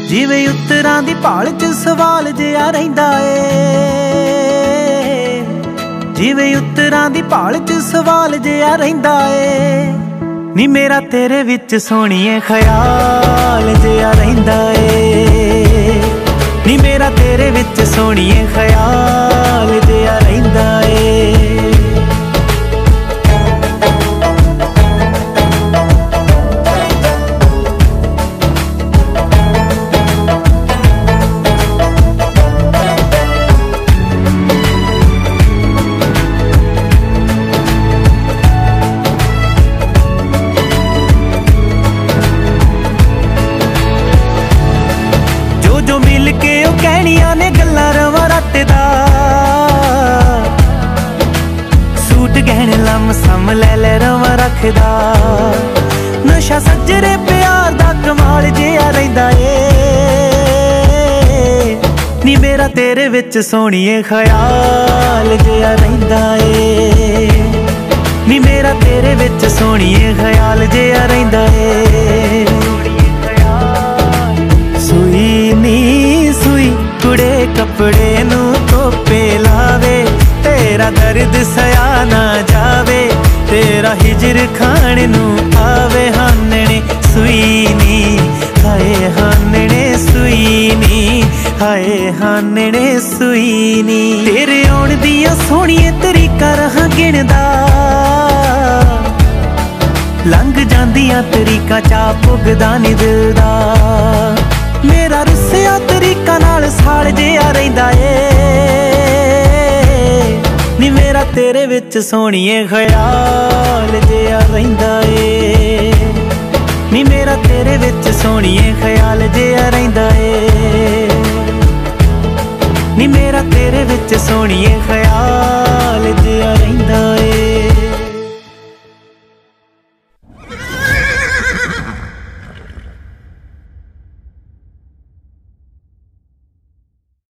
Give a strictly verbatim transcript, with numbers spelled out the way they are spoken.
ਜਿਵੇਂ ਉੱਤਰਾਂ ਦੀ ਭਾਲ ਚ ਸਵਾਲ ਜਿਹਾ ਰਹਿੰਦਾ ਏ, ਜਿਵੇਂ ਉੱਤਰਾਂ ਦੀ ਭਾਲ ਚ ਸਵਾਲ ਜਿਹਾ ਰਹਿੰਦਾ ਏ। ਨੀ ਮੇਰਾ ਤੇਰੇ ਵਿੱਚ ਸੋਹਣੀਏ ਖਿਆਲ ਜਿਹਾ ਰਹਿੰਦਾ ਏ, ਨੀ ਮੇਰਾ ਤੇਰੇ ਵਿੱਚ ਸੋਹਣੀਏ ਖਿਆਲ ਜਿਹਾ ਰਹਿੰਦਾ ਏ। ਜੋ ਮਿਲ ਕੇ ਉਹ ਕਹਿਣੀਆਂ ਨੇ ਗੱਲਾਂ ਰਵਾਂ ਰੱਟਦਾ, ਸੂਟ ਗਹਿਣੇ ਲੰਮ ਸਮ ਲੈ ਲੈ ਰਵਾਂ ਰੱਖਦਾ। ਨਸ਼ਾ ਸੱਜਰੇ ਪਿਆਰ ਦਾ ਕਮਾਲ ਜਿਹਾ ਰਹਿੰਦਾ ਏ, ਨੀ ਮੇਰਾ ਤੇਰੇ ਵਿੱਚ ਸੋਹਣੀਏ ਖਿਆਲ ਜਿਹਾ ਰਹਿੰਦਾ ਏ, ਨੀ ਮੇਰਾ ਤੇਰੇ ਵਿੱਚ ਸੋਹਣੀਏ ਖਿਆਲ ਜਿਹਾ ਰਹਿੰਦਾ ਏ। ਸੂਈ ਨੀ ਸੂਈ ਕੁੜੇ ਕੱਪੜੇ ਨੂੰ ਧੋਪੇ ਲਾਵੇ, ਤੇਰਾ ਦਰਦ ਸਿਆ ਨਾ ਜਾਵੇ, ਤੇਰਾ ਹਿਜਰ ਖਾਣ ਨੂੰ ਆਵੇ। ਹਾਨਣੇ ਸੂਈ ਨੀ ਹਾਏ ਹਾਨਣੇ ਸੂਈ ਨੀ ਹਾਏ ਹਾਨਣੇ ਸੂਈ ਨੀ। ਤੇਰੇ ਆਉਣ ਦੀਆਂ ਸੋਹਣੀਏ ਤਰੀਕਾਂ ਰਹਾਂ ਗਿਣਦਾ, ਲੰਘ ਜਾਂਦੀਆਂ ਤਰੀਕਾਂ ਚਾ ਪੁੱਗਦਾ ਨੀ ਦਿਲ ਦਾ। ਮੇਰਾ ਰੁੱਸਿਆ ਤਰੀਕਾਂ ਨਾਲ ਸਾਲ ਜਿਹਾ ਰਹਿੰਦਾ ਏ, ਨੀ ਮੇਰਾ ਤੇਰੇ ਵਿੱਚ ਸੋਹਣੀਏ ਖਿਆਲ ਜਿਹਾ ਰਹਿੰਦਾ ਏ, ਨੀ ਮੇਰਾ ਤੇਰੇ ਵਿੱਚ ਸੋਹਣੀਏ ਖਿਆਲ ਜਿਹਾ ਰਹਿੰਦਾ ਏ, ਨੀ ਮੇਰਾ ਤੇਰੇ ਵਿੱਚ ਸੋਹਣੀਏ ਖਿਆਲ ਜਿਹਾ ਰਹਿੰਦਾ ਏ।